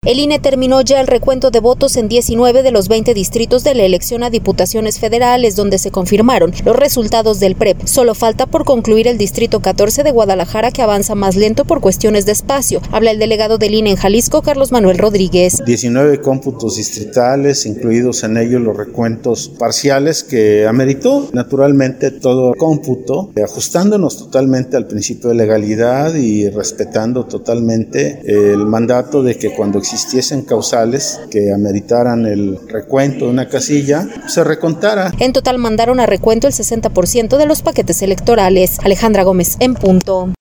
El INE terminó ya el recuento de votos en 19 de los 20 distritos de la elección a diputaciones federales, donde se confirmaron los resultados del PREP. Solo falta por concluir el distrito 14 de Guadalajara, que avanza más lento por cuestiones de espacio. Habla el delegado del INE en Jalisco, Carlos Manuel Rodríguez. 19 cómputos distritales, incluidos en ellos los recuentos parciales que ameritó naturalmente todo cómputo, ajustándonos totalmente al principio de legalidad y respetando totalmente el mandato de que cuando existiesen causales que ameritaran el recuento de una casilla, se recontara. En total mandaron a recuento el 60% de los paquetes electorales. Alejandra Gómez, en punto.